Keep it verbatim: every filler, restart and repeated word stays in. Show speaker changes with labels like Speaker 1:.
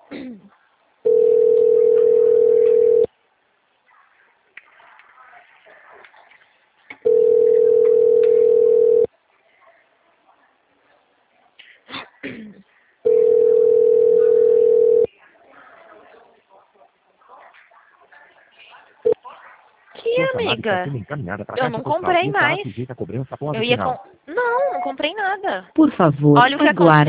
Speaker 1: Que, amiga? Eu não comprei mais. Eu ia com... Não, não comprei nada.
Speaker 2: Por favor,
Speaker 1: Olha o que
Speaker 2: aguarde.